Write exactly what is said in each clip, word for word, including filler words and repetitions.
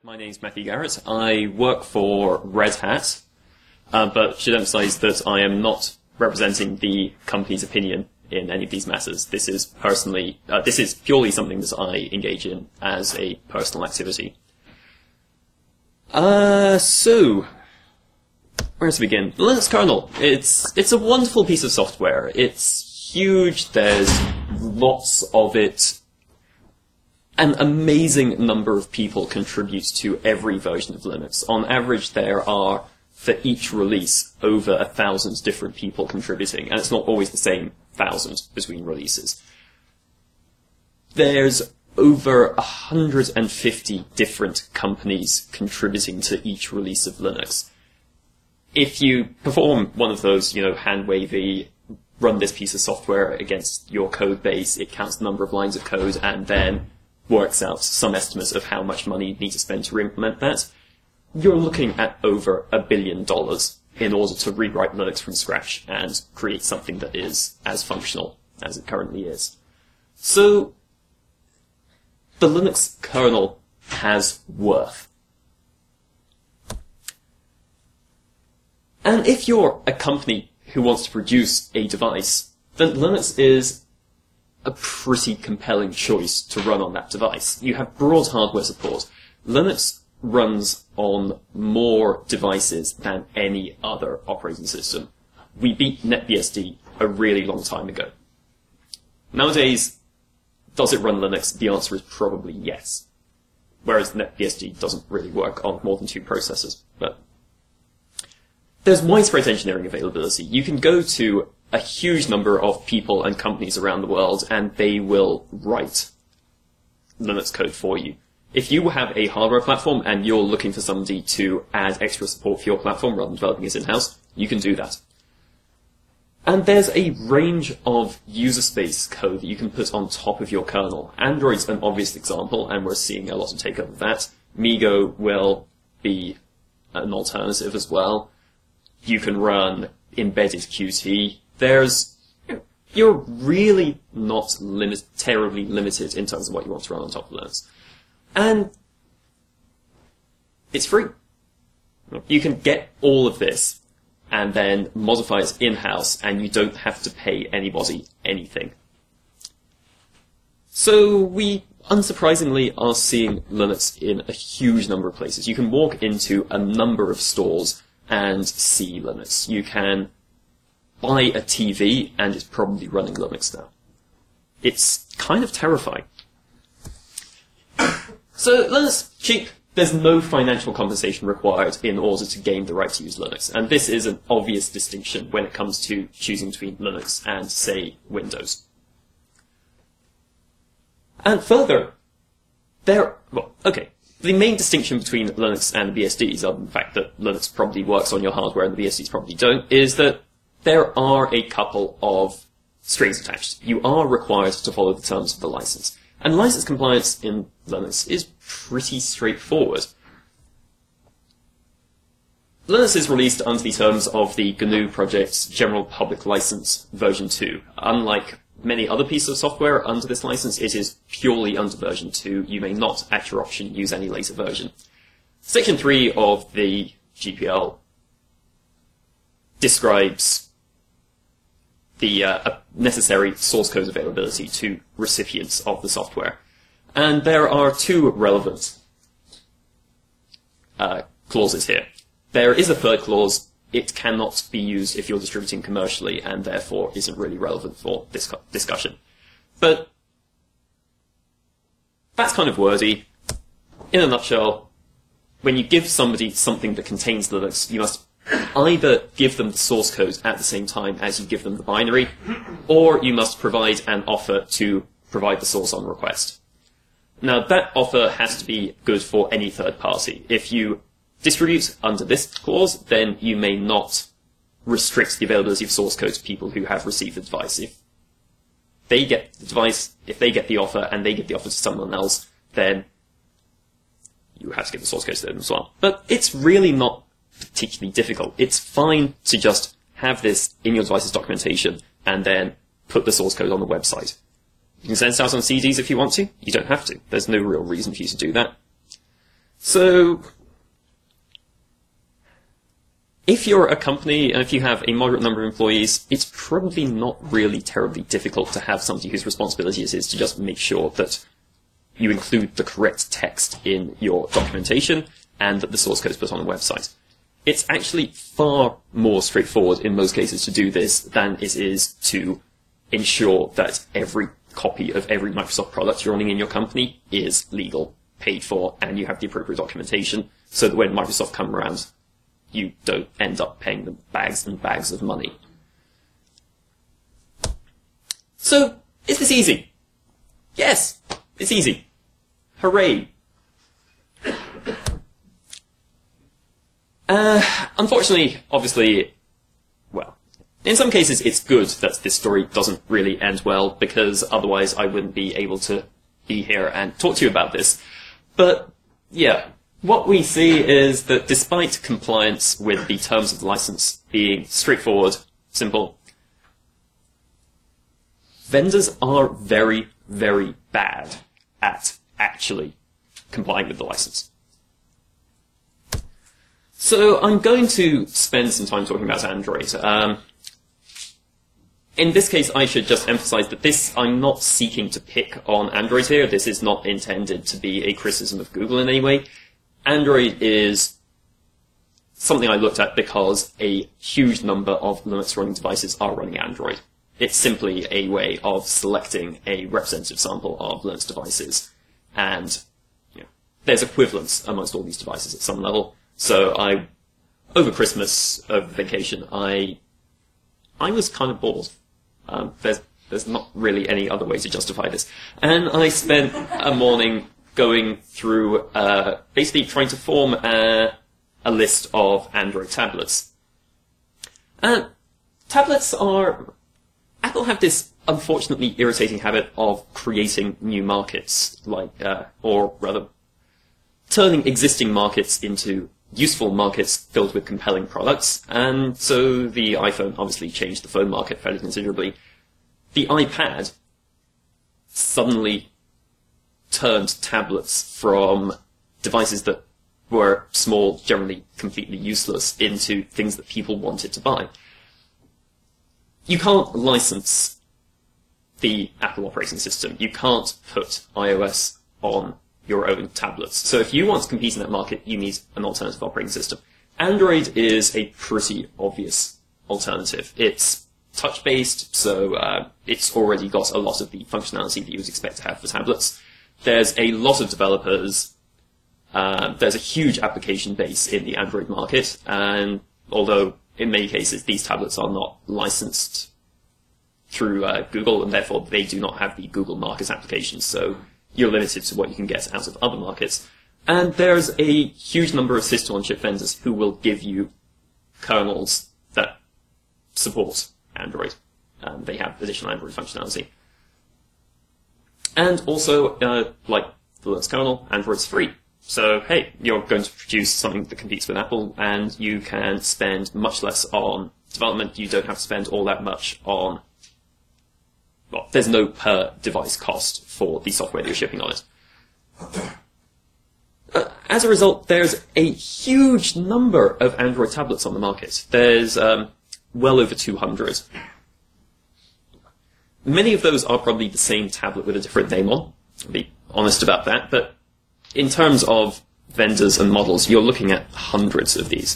My name's Matthew Garrett. I work for Red Hat, uh, but should emphasize that I am not representing the company's opinion in any of these matters. This is personally, uh, this is purely something that I engage in as a personal activity. Uh, so, where to begin? The Linux kernel. It's, it's a wonderful piece of software. It's huge. There's lots of it. An amazing number of people contribute to every version of Linux. On average, there are, for each release, over a thousand different people contributing, and it's not always the same thousand between releases. There's over one hundred fifty different companies contributing to each release of Linux. If you perform one of those, you know, hand-wavy, run this piece of software against your code base, it counts the number of lines of code, and then works out some estimate of how much money you need to spend to implement that, you're looking at over a billion dollars in order to rewrite Linux from scratch and create something that is as functional as it currently is. So, the Linux kernel has worth. And if you're a company who wants to produce a device, then Linux is a pretty compelling choice to run on that device. You have broad hardware support. Linux runs on more devices than any other operating system. We beat NetBSD a really long time ago. Nowadays, does it run Linux? The answer is probably yes. Whereas NetBSD doesn't really work on more than two processors. But there's widespread engineering availability. You can go to a huge number of people and companies around the world, and they will write Linux code for you. If you have a hardware platform and you're looking for somebody to add extra support for your platform rather than developing it in-house, you can do that. And there's a range of user space code that you can put on top of your kernel. Android's an obvious example, and we're seeing a lot of take-up of that. MeeGo will be an alternative as well. You can run embedded Qt. There's, you're really not limit, terribly limited in terms of what you want to run on top of Linux. And it's free. You can get all of this and then modify it in-house, and you don't have to pay anybody anything. So we, unsurprisingly, are seeing Linux in a huge number of places. You can walk into a number of stores and see Linux. You can buy a T V, and it's probably running Linux now. It's kind of terrifying. So, Linux, cheap. There's no financial compensation required in order to gain the right to use Linux. And this is an obvious distinction when it comes to choosing between Linux and, say, Windows. And further, there, well, okay. The main distinction between Linux and B S Ds, other than the fact that Linux probably works on your hardware and the B S Ds probably don't, is that there are a couple of strings attached. You are required to follow the terms of the license. And license compliance in Linux is pretty straightforward. Linux is released under the terms of the G N U Project's General Public License version two. Unlike many other pieces of software under this license, it is purely under version two. You may not, at your option, use any later version. Section three of the G P L describes the uh, necessary source code availability to recipients of the software. And there are two relevant uh, clauses here. There is a third clause. It cannot be used if you're distributing commercially, and therefore isn't really relevant for this discussion. But that's kind of wordy. In a nutshell, when you give somebody something that contains Linux, you must either give them the source code at the same time as you give them the binary, or you must provide an offer to provide the source on request. Now, that offer has to be good for any third party. If you distribute under this clause, then you may not restrict the availability of source code to people who have received the device. If they get the device, if they get the offer, and they give the offer to someone else, then you have to give the source code to them as well. But it's really not particularly difficult. It's fine to just have this in your device's documentation and then put the source code on the website. You can send it out on C Ds if you want to. You don't have to. There's no real reason for you to do that. So, if you're a company and if you have a moderate number of employees, it's probably not really terribly difficult to have somebody whose responsibility it is to just make sure that you include the correct text in your documentation and that the source code is put on the website. It's actually far more straightforward in most cases to do this than it is to ensure that every copy of every Microsoft product you're running in your company is legal, paid for, and you have the appropriate documentation so that when Microsoft come around, you don't end up paying them bags and bags of money. So, is this easy? Yes, it's easy. Hooray. Uh, unfortunately, obviously, well, in some cases it's good that this story doesn't really end well, because otherwise I wouldn't be able to be here and talk to you about this. But, yeah. What we see is that despite compliance with the terms of the license being straightforward, simple, vendors are very, very bad at actually complying with the license. So I'm going to spend some time talking about Android. Um, in this case, I should just emphasize that this, I'm not seeking to pick on Android here. This is not intended to be a criticism of Google in any way. Android is something I looked at because a huge number of Linux running devices are running Android. It's simply a way of selecting a representative sample of Linux devices, and you know, there's equivalence amongst all these devices at some level. So I, over Christmas, over vacation, I, I was kind of bored. Um, there's, there's not really any other way to justify this, and I spent a morning going through, uh, basically trying to form a, a list of Android tablets. Uh, tablets are... Apple have this unfortunately irritating habit of creating new markets, like, uh, or rather, turning existing markets into useful markets filled with compelling products, and so the iPhone obviously changed the phone market fairly considerably. The iPad suddenly turned tablets from devices that were small, generally completely useless, into things that people wanted to buy. You can't license the Apple operating system. You can't put iOS on your own tablets. So if you want to compete in that market, you need an alternative operating system. Android is a pretty obvious alternative. It's touch-based, so uh, it's already got a lot of the functionality that you would expect to have for tablets. There's a lot of developers, uh, there's a huge application base in the Android market, and although in many cases these tablets are not licensed through uh, Google, and therefore they do not have the Google Market application, so you're limited to what you can get out of other markets. And there's a huge number of system-on-chip vendors who will give you kernels that support Android. Um, they have additional Android functionality. And also, uh, like the Linux kernel, Android's free. So, hey, you're going to produce something that competes with Apple, and you can spend much less on development. You don't have to spend all that much on... Well, there's no per-device cost for the software that you're shipping on it. Uh, as a result, there's a huge number of Android tablets on the market. There's um, well over two hundred. Many of those are probably the same tablet with a different name on. I'll be honest about that. But in terms of vendors and models, you're looking at hundreds of these.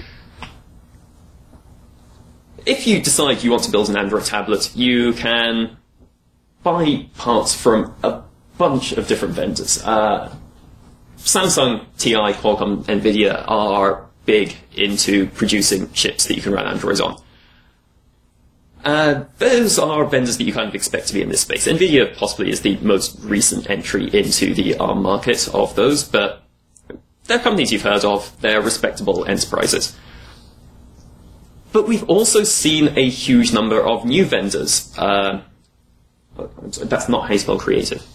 If you decide you want to build an Android tablet, you can buy parts from a bunch of different vendors. Uh, Samsung, T I, Qualcomm, Nvidia are big into producing chips that you can run Android on. Uh, those are vendors that you kind of expect to be in this space. Nvidia possibly is the most recent entry into the ARM market of those, but they're companies you've heard of. They're respectable enterprises. But we've also seen a huge number of new vendors. Uh, that's not how you spell creative.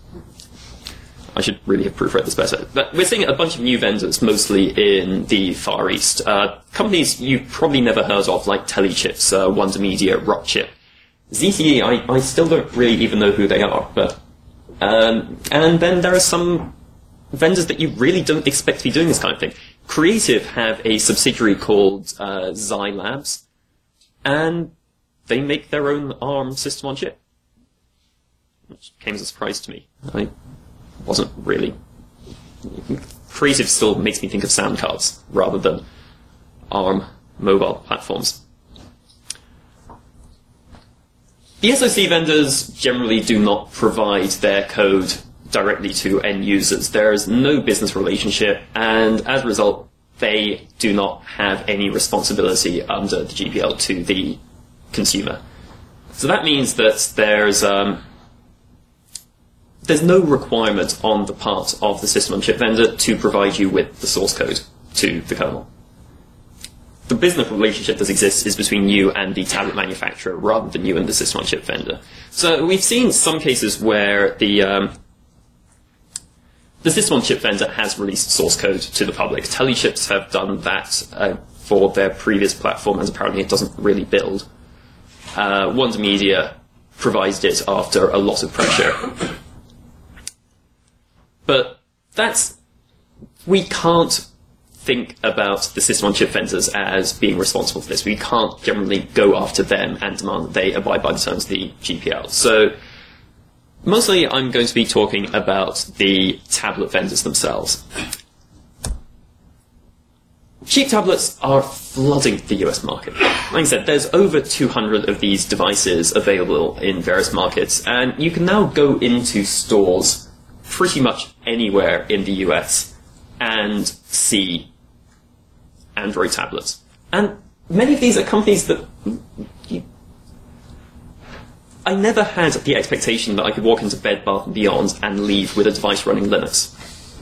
I should really have proofread this better. But we're seeing a bunch of new vendors, mostly in the Far East. Uh, companies you've probably never heard of, like Telechips, uh, Wonder Media, Rockchip. Z T E, I, I still don't really even know who they are. But um, and then there are some vendors that you really don't expect to be doing this kind of thing. Creative have a subsidiary called uh, Xi Labs, and they make their own ARM system on chip, which came as a surprise to me. I wasn't really... Creative still makes me think of sound cards rather than ARM mobile platforms. The S O C vendors generally do not provide their code directly to end users. There is no business relationship, and as a result, they do not have any responsibility under the G P L to the consumer. So that means that there's um, there's no requirement on the part of the system-on-chip vendor to provide you with the source code to the kernel. The business relationship that exists is between you and the tablet manufacturer rather than you and the system-on-chip vendor. So we've seen some cases where the um, the system-on-chip vendor has released source code to the public. Telechips have done that uh, for their previous platform, as apparently it doesn't really build. Uh, Wonder Media provided it after a lot of pressure. But that's... we can't think about the system-on-chip vendors as being responsible for this. We can't generally go after them and demand that they abide by the terms of the G P L. So mostly I'm going to be talking about the tablet vendors themselves. Cheap tablets are flooding the U S market. Like I said, there's over two hundred of these devices available in various markets, and you can now go into stores pretty much anywhere in the U S and see Android tablets. And many of these are companies that you, I never had the expectation that I could walk into Bed Bath and Beyond and leave with a device running Linux.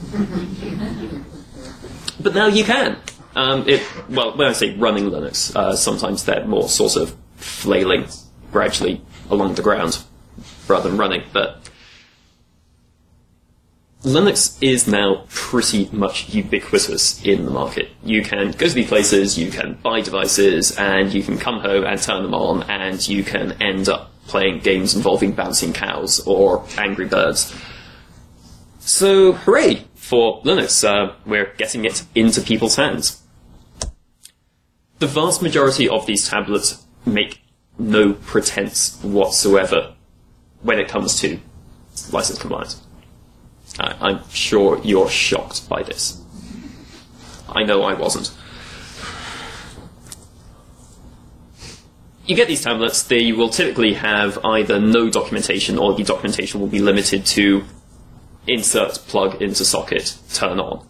But now you can. Um, it, well, when I say running Linux, uh, sometimes they're more sort of flailing gradually along the ground rather than running, but Linux is now pretty much ubiquitous in the market. You can go to these places, you can buy devices, and you can come home and turn them on, and you can end up playing games involving bouncing cows or Angry Birds. So, hooray for Linux. Uh, we're getting it into people's hands. The vast majority of these tablets make no pretense whatsoever when it comes to license compliance. I'm sure you're shocked by this. I know I wasn't. You get these tablets, they will typically have either no documentation, or the documentation will be limited to insert, plug into socket, turn on.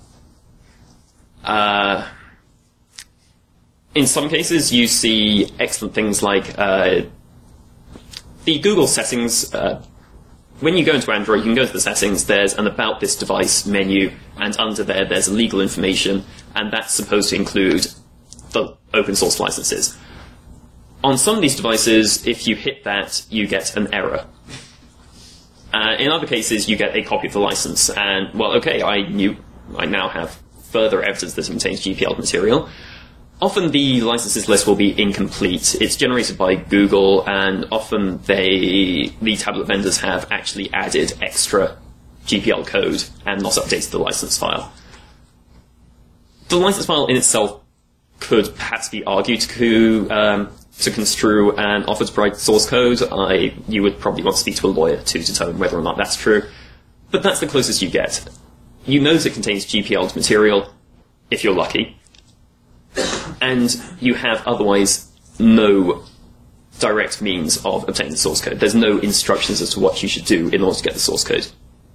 Uh, in some cases, you see excellent things like uh, the Google settings. Uh, When you go into Android, you can go to the settings, there's an About This Device menu, and under there there's legal information, and that's supposed to include the open source licenses. On some of these devices, if you hit that, you get an error. Uh, in other cases, you get a copy of the license, and, well, okay, I knew, I now have further evidence that it contains G P L material. Often the licenses list will be incomplete. It's generated by Google, and often they, the tablet vendors have actually added extra G P L code and not updated the license file. The license file in itself could perhaps be argued to, um, to construe and offer to provide source code. I, you would probably want to speak to a lawyer to determine whether or not that's true. But that's the closest you get. You know that it contains G P L material, if you're lucky. And you have otherwise no direct means of obtaining the source code. There's no instructions as to what you should do in order to get the source code.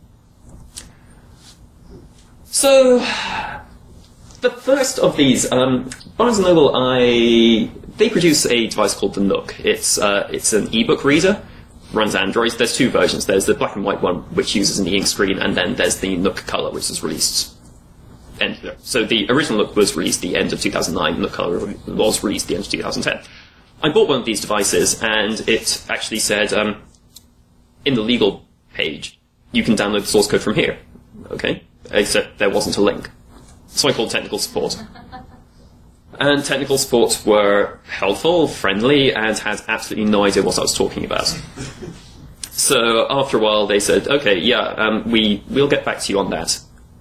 So, the first of these, um, Barnes and Noble, I, they produce a device called the Nook. It's, uh, it's an ebook reader, runs Android. There's two versions. There's the black and white one, which uses an e-ink screen, and then there's the Nook Color, which is released. And, so the original Nook was released the end of two thousand nine, Nook Color was released the end of two thousand ten. I bought one of these devices, and it actually said, um, in the legal page, you can download the source code from here. Okay? Except there wasn't a link. So I called technical support. And technical support were helpful, friendly, and had absolutely no idea what I was talking about. So after a while, they said, okay, yeah, um, we, we'll get back to you on that.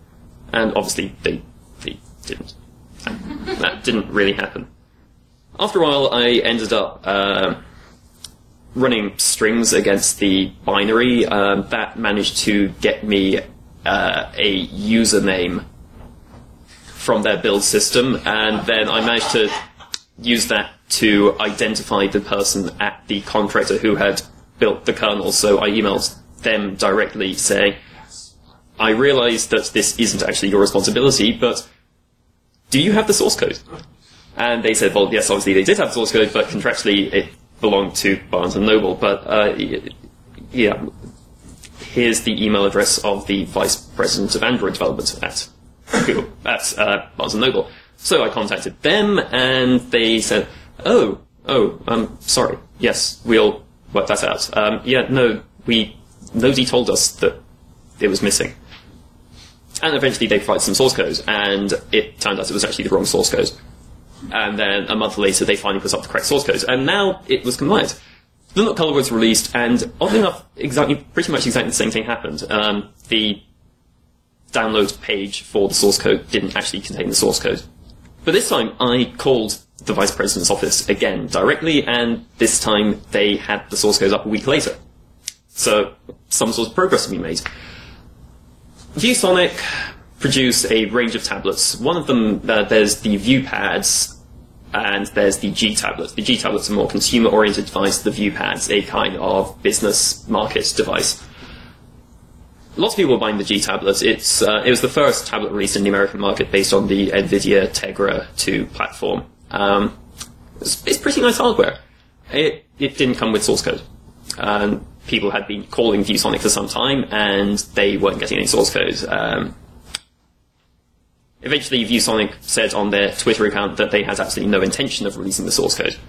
And obviously they, they didn't. That didn't really happen. After a while, I ended up uh, running strings against the binary. Um, that managed to get me uh, a username from their build system, and then I managed to use that to identify the person at the contractor who had built the kernel. So I emailed them directly saying, I realize that this isn't actually your responsibility, but do you have the source code? And they said, well, yes, obviously they did have the source code, but contractually it belonged to Barnes and Noble. But, uh, yeah, here's the email address of the vice president of Android development at Google, at uh, Barnes and Noble. So I contacted them, and they said, oh, oh, I'm sorry. Yes, we'll work that out. Um, yeah, no, we, nobody told us that it was missing. And eventually they provided some source code, and it turned out it was actually the wrong source code. And then a month later, they finally put up the correct source code, and now it was compliant. The Linux kernel was released, and oddly enough, exactly, pretty much exactly the same thing happened. Um, the download page for the source code didn't actually contain the source code. But this time, I called the vice president's office again directly, and this time they had the source code up a week later. So some sort of progress had been made. ViewSonic produce a range of tablets. One of them, uh, there's the ViewPads, and there's the G tablets. The G tablets are a more consumer-oriented device. The ViewPads, a kind of business market device. Lots of people are buying the G tablet. It's uh, it was the first tablet released in the American market based on the NVIDIA Tegra two platform. Um, it's, it's pretty nice hardware. It it didn't come with source code. Um, people had been calling ViewSonic for some time, and they weren't getting any source code. Um, eventually, ViewSonic said on their Twitter account that they had absolutely no intention of releasing the source code.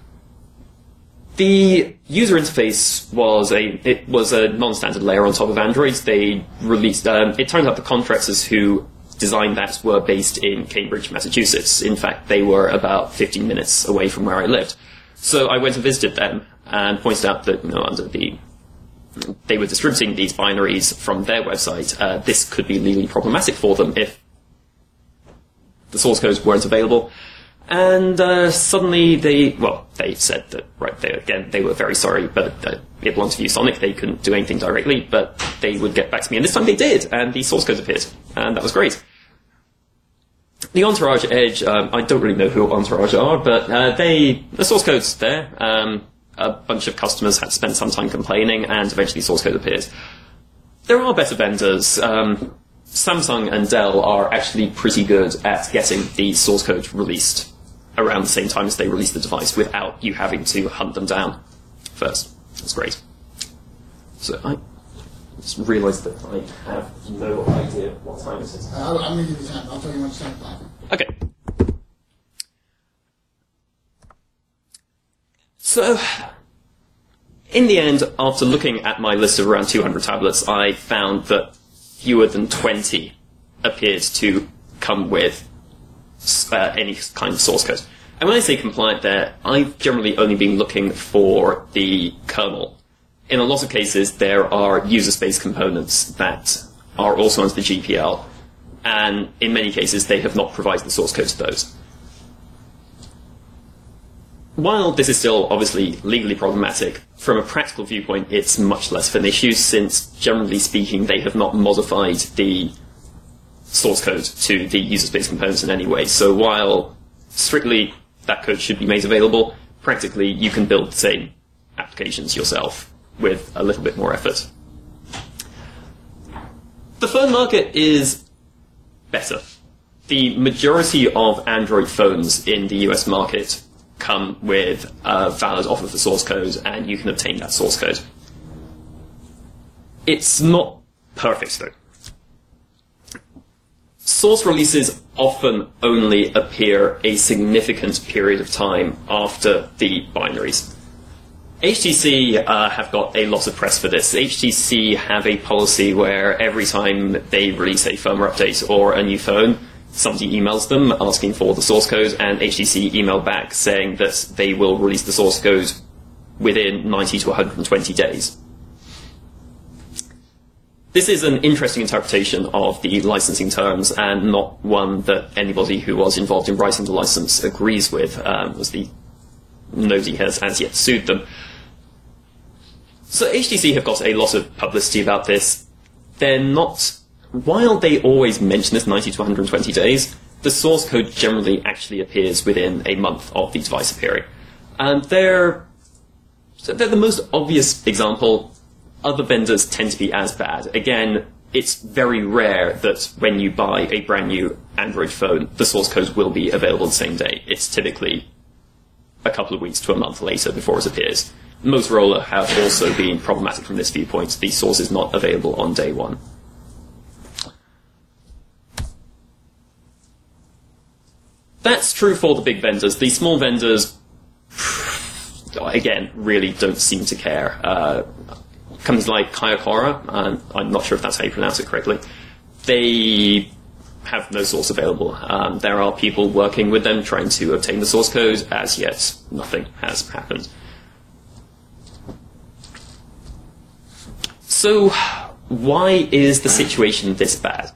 The user interface was a it was a non-standard layer on top of Android. They released. Um, it turned out the contractors who designed that were based in Cambridge, Massachusetts. In fact, they were about fifteen minutes away from where I lived. So I went and visited them and pointed out that, you know, under the they were distributing these binaries from their website. Uh, this could be legally problematic for them if the source codes weren't available. And uh, suddenly they, well, they said that, right, they, again, they were very sorry, but uh, it belonged to ViewSonic. They couldn't do anything directly, but they would get back to me. And this time they did, and the source code appeared. And that was great. The Entourage Edge, um, I don't really know who Entourage are, but uh, they, the source code's there. Um, a bunch of customers had spent some time complaining, and eventually source code appeared. There are better vendors. Um, Samsung and Dell are actually pretty good at getting the source code released around the same time as they release the device without you having to hunt them down first. That's great. So I just realised that I have no idea what time it is. Uh, I'm going to give you time. I'll tell you when it's time. Okay. So, in the end, after looking at my list of around two hundred tablets, I found that fewer than twenty appeared to come with uh, any kind of source code. And when I say compliant there, I've generally only been looking for the kernel. In a lot of cases, there are user space components that are also under the G P L, and in many cases, they have not provided the source code to those. While this is still obviously legally problematic, from a practical viewpoint, it's much less of an issue, since, generally speaking, they have not modified the source code to the user space components in any way. So while strictly that code should be made available, practically you can build the same applications yourself with a little bit more effort. The phone market is better. The majority of Android phones in the U S market come with a valid offer for source code, and you can obtain that source code. It's not perfect, though. Source releases often only appear a significant period of time after the binaries. H T C uh, have got a lot of press for this. H T C have a policy where every time they release a firmware update or a new phone, somebody emails them asking for the source code, and H T C email back saying that they will release the source code within ninety to one hundred twenty days. this is an interesting interpretation of the licensing terms, and not one that anybody who was involved in writing the license agrees with, um, as the nobody has as yet sued them. So H T C have got a lot of publicity about this. They're not, while they always mention this ninety to one hundred twenty days, the source code generally actually appears within a month of the device appearing. And they're, so they're the most obvious example. Other vendors tend to be as bad. Again, it's very rare that when you buy a brand new Android phone, the source code will be available the same day. It's typically a couple of weeks to a month later before it appears. Motorola have also been problematic from this viewpoint. The source is not available on day one. That's true for the big vendors. The small vendors, again, really don't seem to care. Uh, companies like Kayakora, and I'm not sure if that's how you pronounce it correctly, they have no source available. Um, there are people working with them trying to obtain the source code. As yet, nothing has happened. So, why is the situation this bad?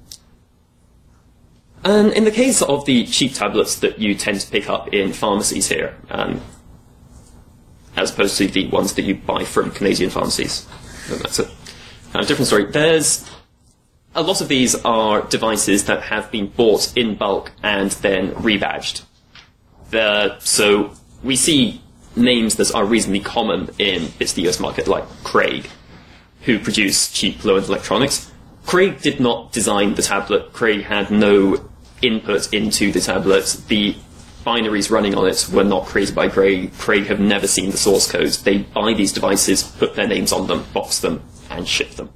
And in the case of the cheap tablets that you tend to pick up in pharmacies here, um, as opposed to the ones that you buy from Canadian pharmacies, and that's a kind of different story. There's a lot of these are devices that have been bought in bulk and then rebadged. The, so we see names that are reasonably common in bits of the U S market, like Craig, who produce cheap low-end electronics. Craig did not design the tablet. Craig had no input into the tablet. The binaries running on it were not created by Craig. Craig have never seen the source code. They buy these devices, put their names on them, box them, and ship them.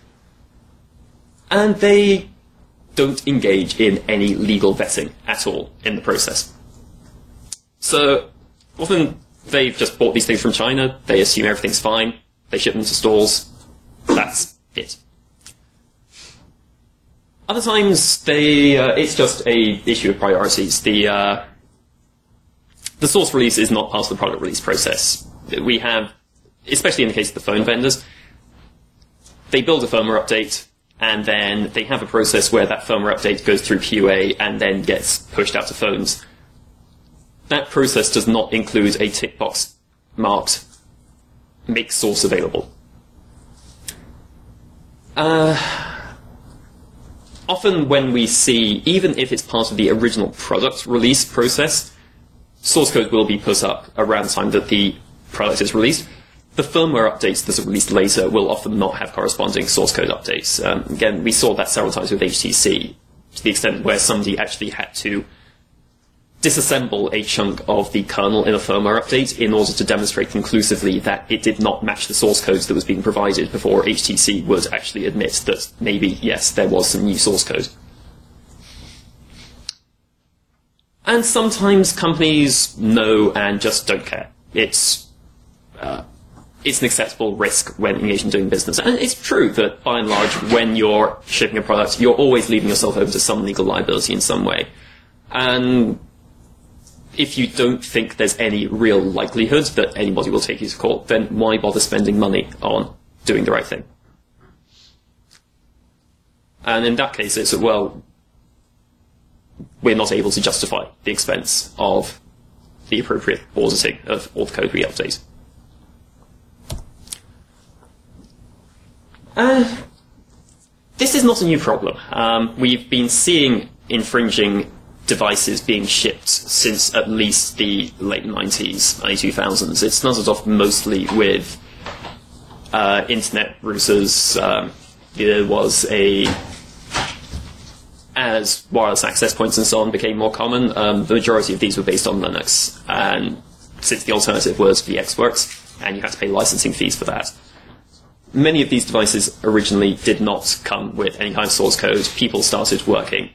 And they don't engage in any legal vetting at all in the process. So often they've just bought these things from China, they assume everything's fine, they ship them to stores, that's it. Other times, they, uh, it's just a issue of priorities. The, uh, the source release is not part of the product release process. We have, especially in the case of the phone vendors, they build a firmware update, and then they have a process where that firmware update goes through Q A and then gets pushed out to phones. That process does not include a tick box marked make source available. Uh, often when we see, even if it's part of the original product release process, source code will be put up around the time that the product is released. The firmware updates that are released later will often not have corresponding source code updates. Um, again, we saw that several times with H T C, to the extent where somebody actually had to disassemble a chunk of the kernel in a firmware update in order to demonstrate conclusively that it did not match the source code that was being provided before H T C would actually admit that maybe, yes, there was some new source code. And sometimes companies know and just don't care. It's, uh, it's an acceptable risk when engaged in doing business. And it's true that, by and large, when you're shipping a product, you're always leaving yourself open to some legal liability in some way. And if you don't think there's any real likelihood that anybody will take you to court, then why bother spending money on doing the right thing? And in that case, it's, well, we're not able to justify the expense of the appropriate auditing of all the code we update. Uh, this is not a new problem. Um, we've been seeing infringing devices being shipped since at least the late nineties, early two thousands. It started off mostly with uh, internet routers. Um, there was a, as wireless access points and so on became more common, um, the majority of these were based on Linux. And since the alternative was VxWorks, and you had to pay licensing fees for that. Many of these devices originally did not come with any kind of source code. People started working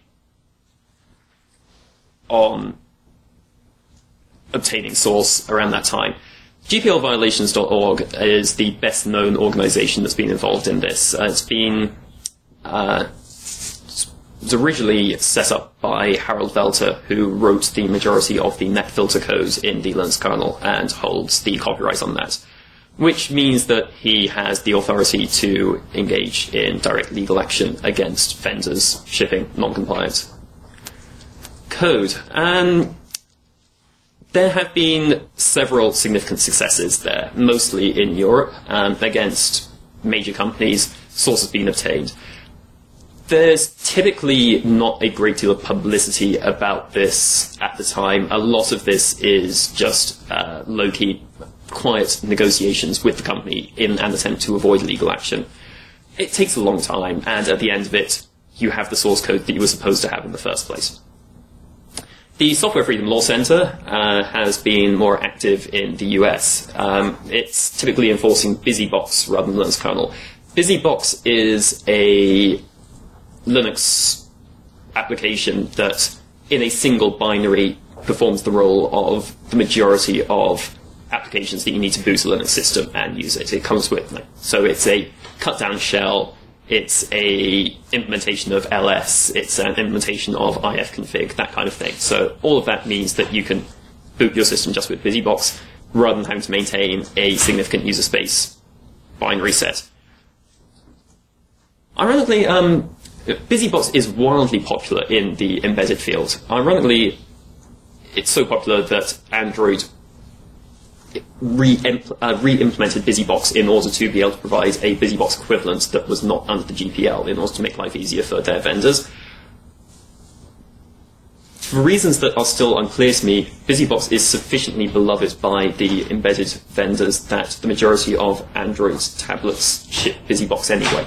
on obtaining source around that time. G P L violations dot org is the best known organization that's been involved in this. Uh, it's been uh, it was originally set up by Harold Velter, who wrote the majority of the NetFilter code in the Linux kernel and holds the copyright on that. which means that he has the authority to engage in direct legal action against vendors shipping non-compliant code. Um, there have been several significant successes there, mostly in Europe, um, against major companies. Source has been obtained. There's typically not a great deal of publicity about this at the time. A lot of this is just uh, low-key, quiet negotiations with the company in an attempt to avoid legal action. It takes a long time, and at the end of it, you have the source code that you were supposed to have in the first place. The Software Freedom Law Center uh, has been more active in the U S. Um, it's typically enforcing BusyBox rather than Linux kernel. BusyBox is a Linux application that, in a single binary, performs the role of the majority of applications that you need to boot a Linux system and use it. It comes with, so it's a cut-down shell, it's a implementation of L S, it's an implementation of ifconfig, that kind of thing. So all of that means that you can boot your system just with BusyBox rather than having to maintain a significant user space binary set. Ironically, um, BusyBox is wildly popular in the embedded field. Ironically, it's so popular that Android re-impl- uh, re-implemented BusyBox in order to be able to provide a BusyBox equivalent that was not under the G P L in order to make life easier for their vendors. For reasons that are still unclear to me, BusyBox is sufficiently beloved by the embedded vendors that the majority of Android tablets ship BusyBox anyway.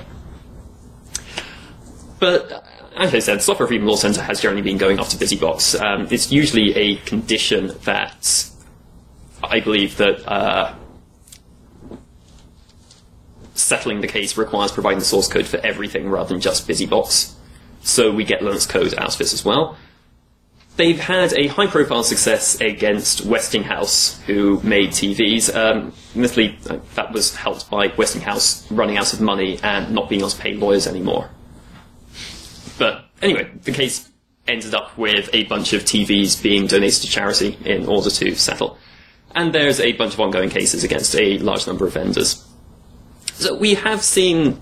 But, as I said, Software Freedom Law Center has generally been going after BusyBox. Um, it's usually a condition that I believe that uh, settling the case requires providing the source code for everything rather than just BusyBox. So we get Linux code out of this as well. They've had a high-profile success against Westinghouse, who made T Vs. Um, admittedly, that was helped by Westinghouse running out of money and not being able to pay lawyers anymore. But anyway, the case ended up with a bunch of T Vs being donated to charity in order to settle. And there's a bunch of ongoing cases against a large number of vendors. So we have seen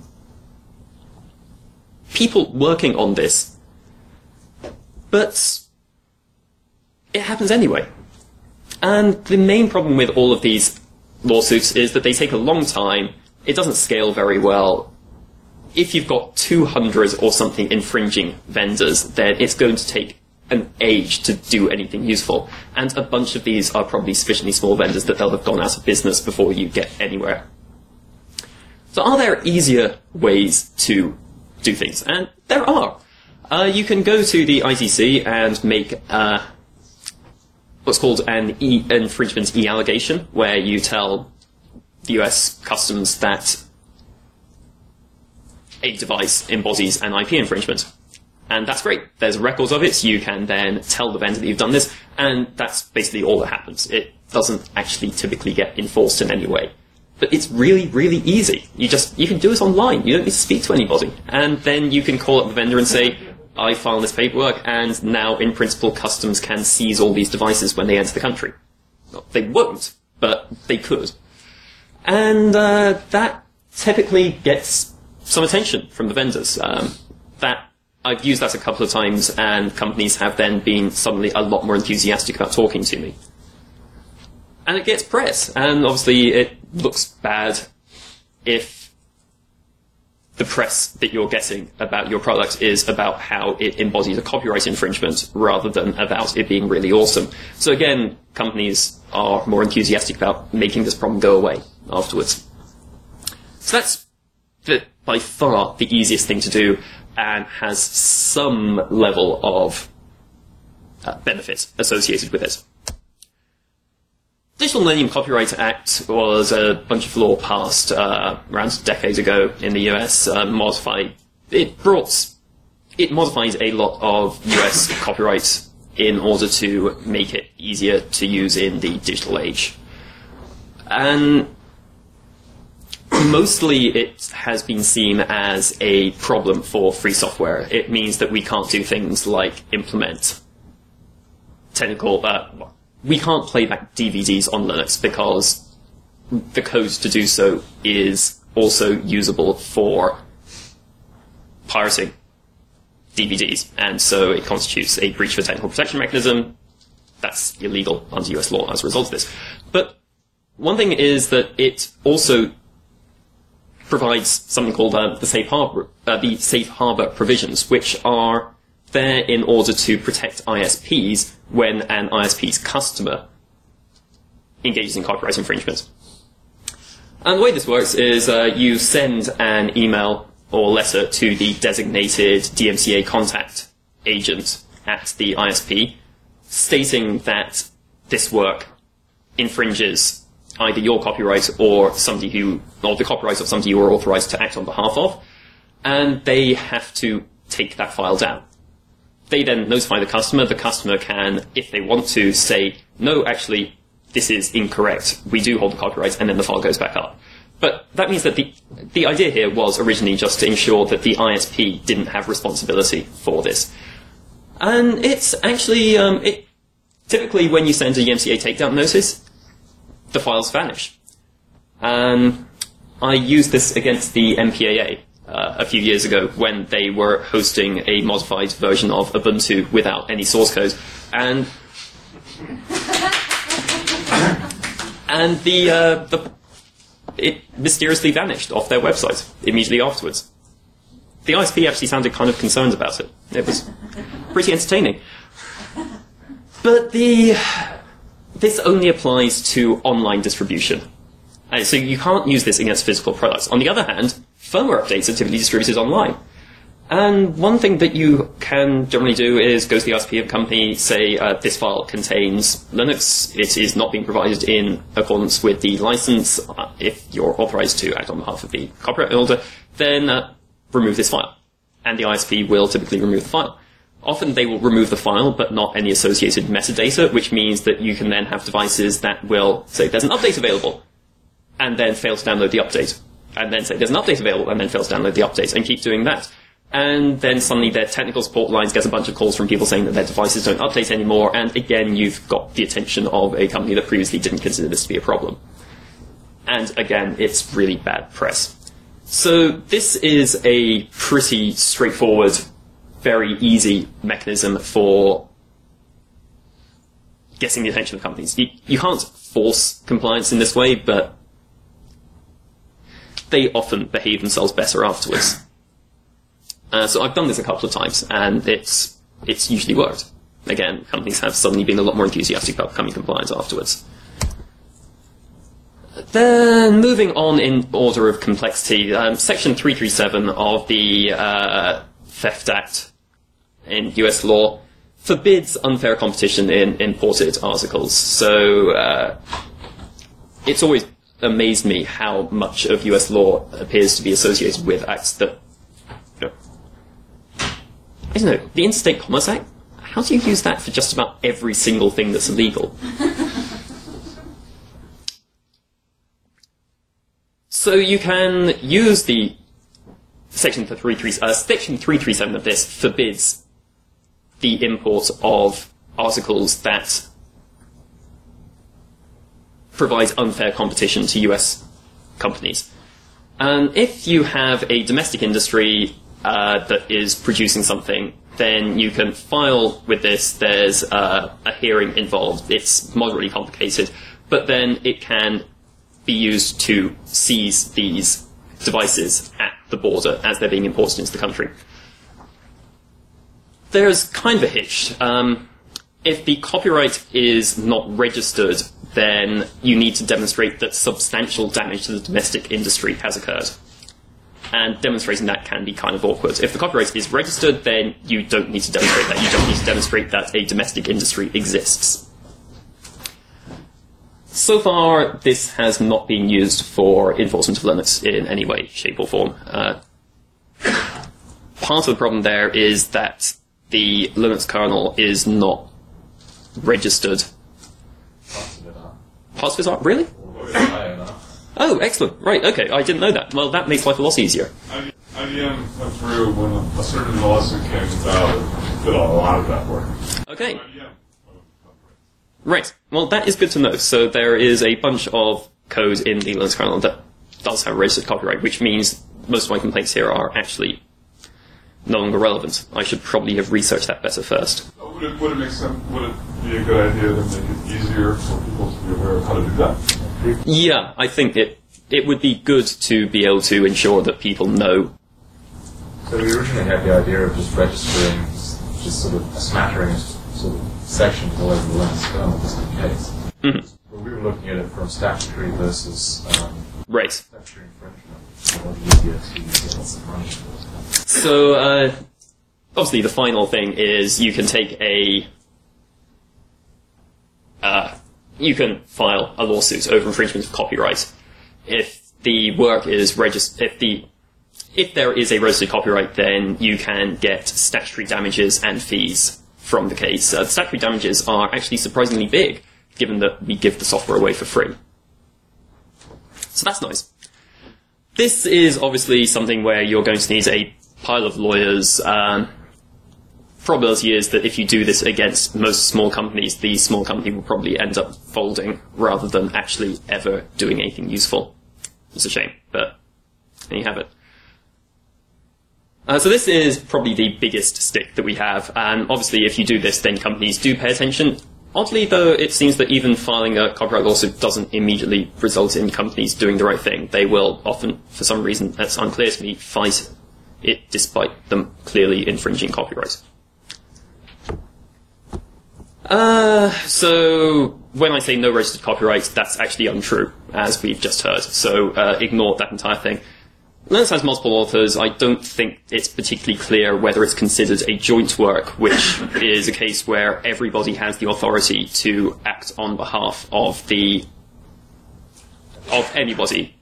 people working on this, but it happens anyway. And the main problem with all of these lawsuits is that they take a long time, it doesn't scale very well. If you've got two hundred or something infringing vendors, then it's going to take an age to do anything useful. And a bunch of these are probably sufficiently small vendors that they'll have gone out of business before you get anywhere. So are there easier ways to do things? And there are. Uh, you can go to the I T C and make uh, what's called an e- infringement e-allegation, where you tell the U S Customs that a device embodies an I P infringement. And that's great. There's records of it. You can then tell the vendor that you've done this, and that's basically all that happens. It doesn't actually typically get enforced in any way. But it's really, really easy. You just, you can do it online. You don't need to speak to anybody. And then you can call up the vendor and say, I filed this paperwork, and now, in principle, Customs can seize all these devices when they enter the country. Well, they won't, but they could. And uh, that typically gets some attention from the vendors. Um, that I've used that a couple of times, and companies have then been suddenly a lot more enthusiastic about talking to me. And it gets press, and obviously it looks bad if the press that you're getting about your product is about how it embodies a copyright infringement rather than about it being really awesome. So again, companies are more enthusiastic about making this problem go away afterwards. So that's the, by far the easiest thing to do, and has some level of uh, benefit associated with it. Digital Millennium Copyright Act was a bunch of law passed uh, around decades ago in the U S. Uh, modified it brought it modified a lot of U S copyright in order to make it easier to use in the digital age. And mostly it has been seen as a problem for free software. It means that we can't do things like implement technical... Uh, we can't play back D V Ds on Linux because the code to do so is also usable for pirating D V Ds, and so it constitutes a breach of a technical protection mechanism. That's illegal under U S law as a result of this. But one thing is that it also provides something called uh, the safe harbor, uh, the safe harbor provisions, which are there in order to protect I S Ps when an I S P's customer engages in copyright infringement. And the way this works is uh, you send an email or letter to the designated D M C A contact agent at the I S P, stating that this work infringes either your copyright or somebody who, or the copyright of somebody you are authorized to act on behalf of, and they have to take that file down. They then notify the customer. The customer can, if they want to, say, no, actually, this is incorrect. We do hold the copyright, and then the file goes back up. But that means that the the idea here was originally just to ensure that the I S P didn't have responsibility for this. And it's actually, um, it typically when you send a D M C A takedown notice, the files vanish. Um, I used this against the M P A A uh, a few years ago when they were hosting a modified version of Ubuntu without any source code, and and the uh, the it mysteriously vanished off their website immediately afterwards. The I S P actually sounded kind of concerned about it. It was pretty entertaining. But the this only applies to online distribution. Uh, so you can't use this against physical products. On the other hand, firmware updates are typically distributed online. And one thing that you can generally do is go to the I S P of a company, say uh, this file contains Linux, it is not being provided in accordance with the license. Uh, if you're authorized to act on behalf of the copyright holder, then uh, remove this file. And the I S P will typically remove the file. Often they will remove the file, but not any associated metadata, which means that you can then have devices that will say there's an update available, and then fail to download the update. And then say there's an update available, and then fail to download the update, and keep doing that. And then suddenly their technical support lines get a bunch of calls from people saying that their devices don't update anymore, and again you've got the attention of a company that previously didn't consider this to be a problem. And again, it's really bad press. So this is a pretty straightforward, very easy mechanism for getting the attention of companies. You, you can't force compliance in this way, but they often behave themselves better afterwards. Uh, so I've done this a couple of times, and it's it's usually worked. Again, companies have suddenly been a lot more enthusiastic about becoming compliant afterwards. Then, moving on in order of complexity, um, Section three thirty-seven of the uh, Theft Act in U S law forbids unfair competition in imported articles. So uh, it's always amazed me how much of U S law appears to be associated with acts that, you know, I don't know, the Interstate Commerce Act? How do you use that for just about every single thing that's illegal? So you can use the Section three thirty-seven, uh, Section three thirty-seven of this forbids the import of articles that provide unfair competition to U S companies. And if you have a domestic industry uh, that is producing something, then you can file with this. There's uh, a hearing involved. It's moderately complicated, but then it can be used to seize these devices at the border as they're being imported into the country. There's kind of a hitch. Um, if the copyright is not registered, then you need to demonstrate that substantial damage to the domestic industry has occurred. And demonstrating that can be kind of awkward. If the copyright is registered, then you don't need to demonstrate that. You don't need to demonstrate that a domestic industry exists. So far, this has not been used for enforcement of Linux in any way, shape, or form. Uh, part of the problem there is that the Linux kernel is not registered. Parts of it are? Really? Oh, excellent. Right, okay, I didn't know that. Well, that makes life a lot easier. I B M went through when a certain lawsuit came about and did a lot of that work. Okay. Right. Well, that is good to know. So there is a bunch of code in the Linux kernel that does have registered copyright, which means most of my complaints here are actually no longer relevant. I should probably have researched that better first. Would it, would it make sense, would it be a good idea to make it easier for people to be aware of how to do that? Yeah, I think it it would be good to be able to ensure that people know. So we originally had the idea of just registering just sort of a smattering of sort of sections all over the Linux kernel, just in case. Mm-hmm. But we were looking at it from statutory versus um, Right. statutory infringement. What easier to get lots of money. So, uh, obviously the final thing is you can take a... Uh, you can file a lawsuit over infringement of copyright. If the work is registered... If the If there is a registered copyright, then you can get statutory damages and fees from the case. Uh, the statutory damages are actually surprisingly big, given that we give the software away for free. So that's nice. This is obviously something where you're going to need a pile of lawyers. Um, probability is that if you do this against most small companies, the small company will probably end up folding rather than actually ever doing anything useful. It's a shame, but there you have it. Uh, so this is probably the biggest stick that we have, and obviously if you do this, then companies do pay attention. Oddly, though, it seems that even filing a copyright lawsuit doesn't immediately result in companies doing the right thing. They will often, for some reason that's unclear to me, fight it despite them clearly infringing copyright. Uh, so when I say no registered copyright, that's actually untrue, as we've just heard, so uh, ignore that entire thing. Linux has multiple authors. I don't think it's particularly clear whether it's considered a joint work, which is a case where everybody has the authority to act on behalf of the of anybody.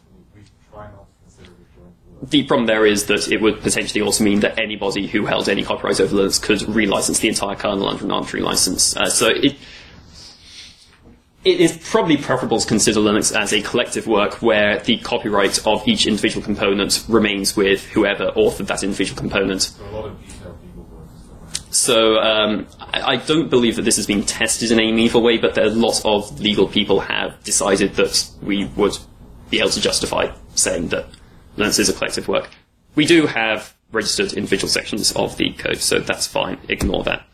The problem there is that it would potentially also mean that anybody who held any copyright over Linux could relicense the entire kernel under an arbitrary license. Uh, so it It is probably preferable to consider Linux as a collective work where the copyright of each individual component remains with whoever authored that individual component. So a lot of detailed legal work is done. So um, I, I don't believe that this is being tested in any meaningful way, but there are lots of legal people have decided that we would be able to justify saying that Linux is a collective work. We do have registered individual sections of the code, so that's fine. Ignore that.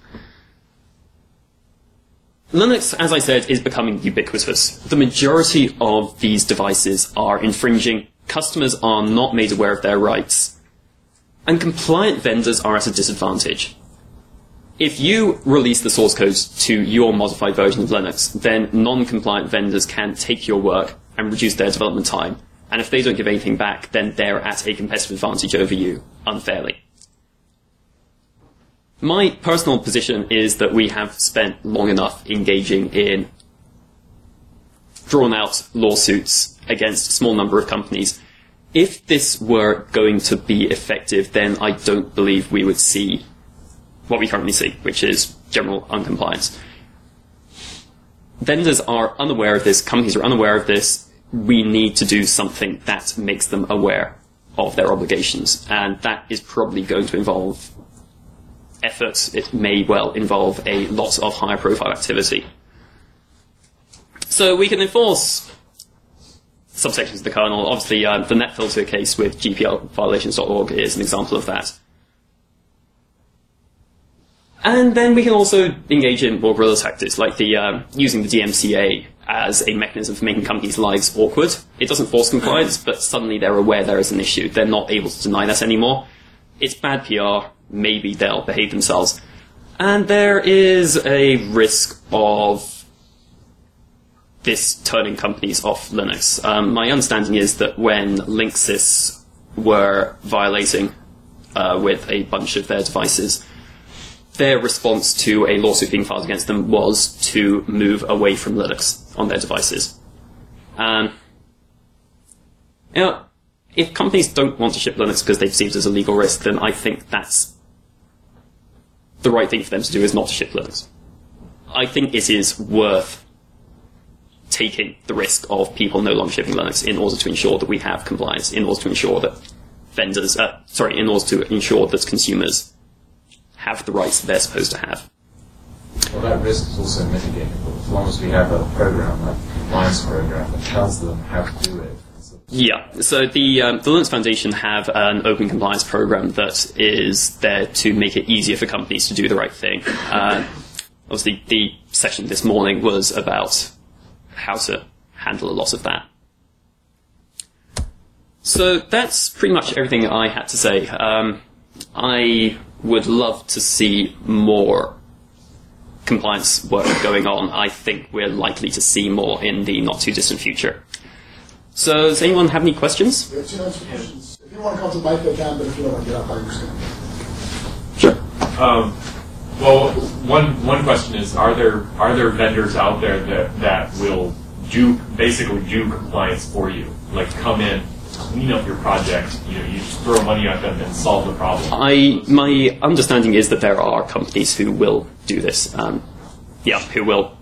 Linux, as I said, is becoming ubiquitous. The majority of these devices are infringing, customers are not made aware of their rights, and compliant vendors are at a disadvantage. If you release the source code to your modified version of Linux, then non-compliant vendors can take your work and reduce their development time, and if they don't give anything back, then they're at a competitive advantage over you, unfairly. My personal position is that we have spent long enough engaging in drawn-out lawsuits against a small number of companies. If this were going to be effective, then I don't believe we would see what we currently see, which is general uncompliance. Vendors are unaware of this, companies are unaware of this. We need to do something that makes them aware of their obligations, and that is probably going to involve efforts. It may well involve a lot of higher profile activity. So we can enforce subsections of the kernel. Obviously, uh, the netfilter case with G P L violations dot org is an example of that. And then we can also engage in more guerrilla tactics, like the uh, using the D M C A as a mechanism for making companies' lives awkward. It doesn't force compliance, but suddenly they're aware there is an issue. They're not able to deny that anymore. It's bad P R. Maybe they'll behave themselves. And there is a risk of this turning companies off Linux. Um, my understanding is that when Linksys were violating uh, with a bunch of their devices, their response to a lawsuit being filed against them was to move away from Linux on their devices. Um, you know, if companies don't want to ship Linux because they perceive it as a legal risk, then I think that's the right thing for them to do, is not to ship Linux. I think it is worth taking the risk of people no longer shipping Linux in order to ensure that we have compliance, in order to ensure that vendors, uh, sorry, in order to ensure that consumers have the rights they're supposed to have. Well, Well, that risk is also mitigatable as long as we have a program like a compliance program that tells them how to do it. Yeah, so the um, the Linux Foundation have an open compliance program that is there to make it easier for companies to do the right thing. Uh, obviously, the session this morning was about how to handle a lot of that. So that's pretty much everything I had to say. Um, I would love to see more compliance work going on. I think we're likely to see more in the not too distant future. So does anyone have any questions? We have two minutes for questions. If you want to come to the mic, they can, but if you don't want to get up, I understand. Sure. Um, well, one one question is: Are there are there vendors out there that that will do basically do compliance for you? Like come in, clean up your project. You know, you just throw money at them and solve the problem. I my understanding is that there are companies who will do this. Um, yeah, who will.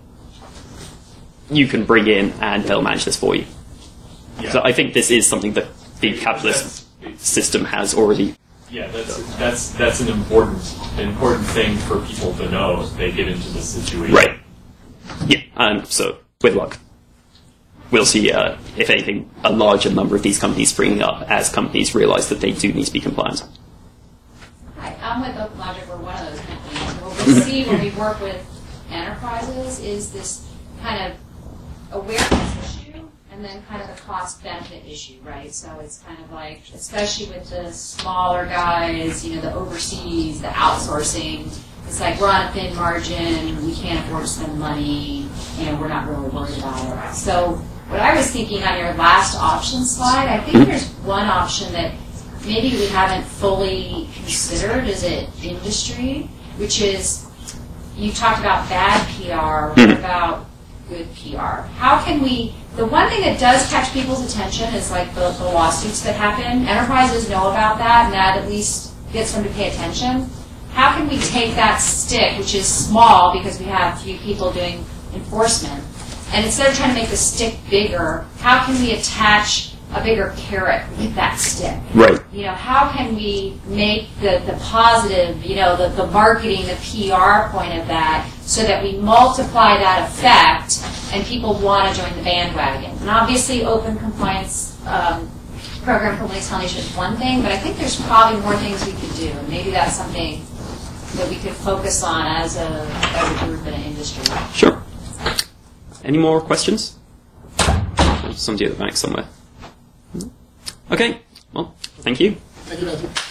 You can bring in and they'll manage this for you. Yeah. So I think this is something that the capitalist system has already. Yeah, that's that's that's an important an important thing for people to know if they get into this situation. Right. Yeah. Um, so with luck, we'll see. Uh, if anything, a larger number of these companies springing up as companies realize that they do need to be compliant. Hi, I'm with OpenLogic. We're one of those companies. What we see when we work with enterprises is this kind of awareness issue and then kind of the cost-benefit issue, right? So it's kind of like, especially with the smaller guys, you know, the overseas, the outsourcing, it's like we're on a thin margin, we can't afford to spend money, you know, we're not really worried about it. So what I was thinking on your last option slide, I think there's one option that maybe we haven't fully considered as an industry, which is, you talked about bad P R, what about good P R? How can we, the one thing that does catch people's attention is like the, the lawsuits that happen. Enterprises know about that, and that at least gets them to pay attention. How can we take that stick, which is small because we have few people doing enforcement, and instead of trying to make the stick bigger, how can we attach a bigger carrot with that stick? Right. You know, how can we make the, the positive, you know, the, the marketing, the P R point of that so that we multiply that effect and people want to join the bandwagon? And obviously open compliance um, program from Linux Foundation is one thing, but I think there's probably more things we could do. And maybe that's something that we could focus on as a, as a group in an industry. Sure. Any more questions? Somebody at the back somewhere. Okay. Well, thank you. Thank you, Matthew.